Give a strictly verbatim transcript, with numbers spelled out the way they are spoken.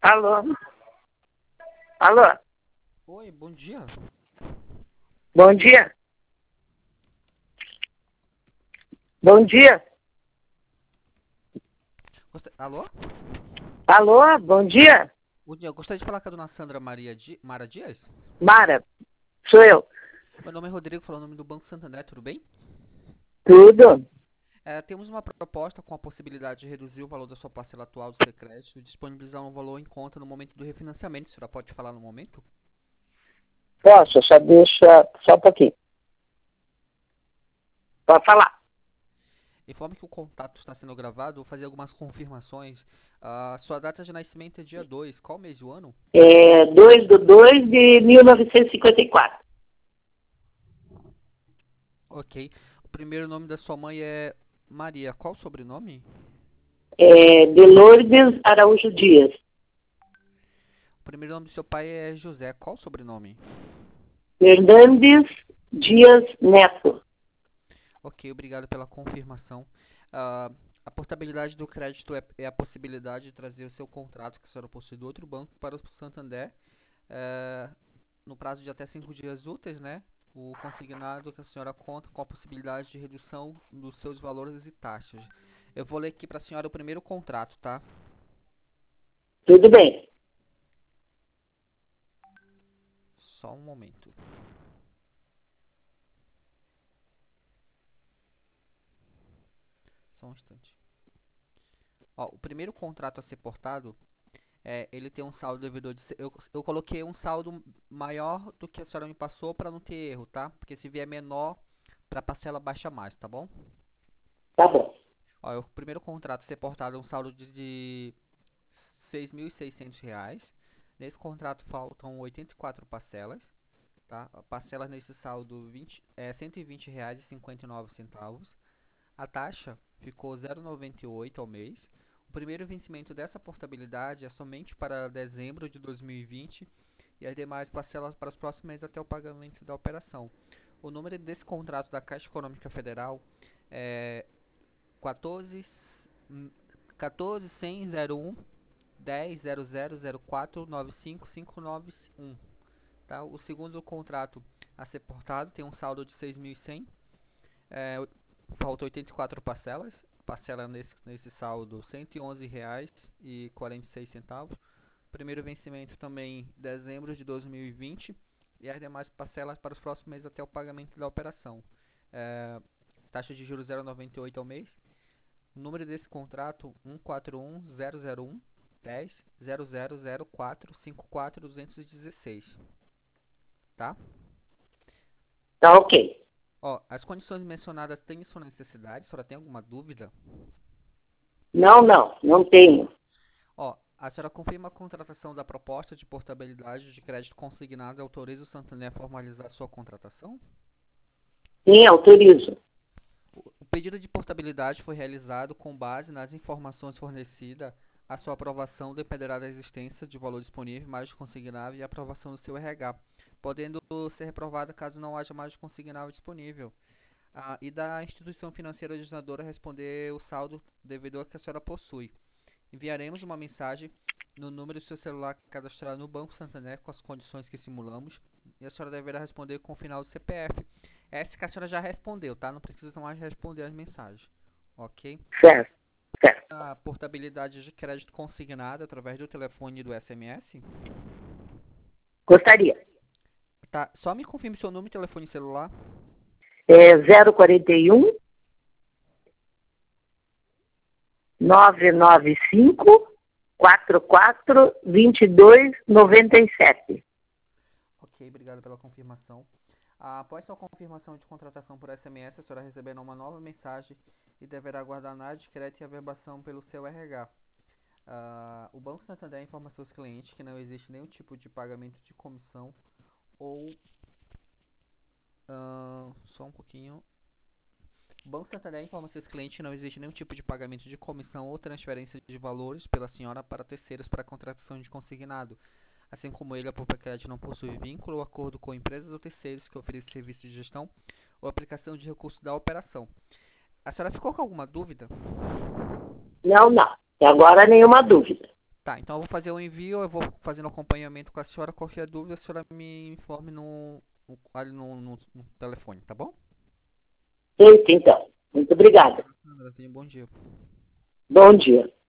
Alô? Alô? Oi, bom dia. Bom dia? Bom dia? Gosta- Alô? Alô? Bom dia? Bom dia, eu gostaria de falar com a dona Sandra Maria Di... Mara Dias? Mara, sou eu. Meu nome é Rodrigo, falando o nome do Banco Santander, tudo bem? Tudo? É, temos uma proposta com a possibilidade de reduzir o valor da sua parcela atual do seu crédito e disponibilizar um valor em conta no momento do refinanciamento. A senhora pode falar no momento? Posso, só deixa só um pouquinho. Pode falar. Informe que o contato está sendo gravado, vou fazer algumas confirmações. A sua data de nascimento é dia dois. Qual mês do ano? É dois de dois de mil novecentos e cinquenta e quatro. Ok. O primeiro nome da sua mãe é Maria. Qual o sobrenome? É de Lourdes Araújo Dias. O primeiro nome do seu pai é José. Qual o sobrenome? Fernandes Dias Neto. Ok, obrigado pela confirmação. Ah, a portabilidade do crédito é, é a possibilidade de trazer o seu contrato que a senhora possui do outro banco para o Santander, eh, no prazo de até cinco dias úteis, né? O consignado que a senhora conta com a possibilidade de redução dos seus valores e taxas. Eu vou ler aqui para a senhora o primeiro contrato, tá? Tudo bem. Só um momento. Só um instante. Ó, o primeiro contrato a ser portado é, ele tem um saldo devedor de. se- Eu, eu coloquei um saldo maior do que a senhora me passou para não ter erro, tá? Porque se vier menor, para parcela baixa mais, tá bom? Tá bom. Ó, o primeiro contrato ser portado é um saldo de, de seis mil e seiscentos reais. Nesse contrato faltam oitenta e quatro parcelas, tá? Parcelas nesse saldo vinte, é, cento e vinte reais e cinquenta e nove centavos. A taxa ficou zero vírgula noventa e oito ao mês. O primeiro vencimento dessa portabilidade é somente para dezembro de dois mil e vinte e as demais parcelas para os próximos meses até o pagamento da operação. O número desse contrato da Caixa Econômica Federal é quatorze, quatorze cem zero um dez zero zero zero quatro nove cinco cinco nove um. Tá? O segundo contrato a ser portado tem um saldo de seis mil e cem. É, faltam oitenta e quatro parcelas. Parcela nesse, nesse saldo R$ cento e onze reais e quarenta e seis centavos. Primeiro vencimento também em dezembro de dois mil e vinte e as demais parcelas para os próximos meses até o pagamento da operação. É, taxa de juros zero vírgula noventa e oito ao mês. O número desse contrato um quatro um zero zero um dez zero zero zero quatro cinco quatro dois um seis, tá? Tá ok. Ó, as condições mencionadas têm sua necessidade, a senhora tem alguma dúvida? Não, não, não tenho. Ó, a senhora confirma a contratação da proposta de portabilidade de crédito consignado e autoriza o Santander a formalizar sua contratação? Sim, autorizo. O pedido de portabilidade foi realizado com base nas informações fornecidas. A sua aprovação dependerá da existência de valor disponível, margem consignável e aprovação do seu R H, podendo ser reprovada caso não haja margem consignável disponível. Ah, e da instituição financeira originadora responder o saldo devedor que a senhora possui. Enviaremos uma mensagem no número do seu celular cadastrado no Banco Santander com as condições que simulamos e a senhora deverá responder com o final do C P F. Essa que a senhora já respondeu, tá? Não precisa mais responder as mensagens, ok? Certo, certo. A portabilidade de crédito consignada através do telefone e do S M S. Gostaria. Tá, só me confirme seu número, telefone e celular. É zero quarenta e um nove nove cinco quatro quatro dois dois nove sete. Ok, obrigado pela confirmação. Ah, após sua confirmação de contratação por S M S, a senhora receberá uma nova mensagem e deverá aguardar na discreta e averbação pelo seu R H. Ah, o Banco Santander informa seus clientes que não existe nenhum tipo de pagamento de comissão ou. ah, só um pouquinho. O Banco Santander informa seus clientes que não existe nenhum tipo de pagamento de comissão ou transferência de valores pela senhora para terceiros para contratação de consignado. Assim como ele, a Popecred não possui vínculo ou acordo com empresas ou terceiros que ofereçam serviços de gestão ou aplicação de recursos da operação. A senhora ficou com alguma dúvida? Não, não. E agora nenhuma dúvida. Tá, então eu vou fazer o envio, eu vou fazendo acompanhamento com a senhora. Qualquer dúvida, a senhora me informe no, no, ali no, no- no telefone, tá bom? Feito, então. Muito obrigada. Sandra, tenha um bom dia. Bom dia.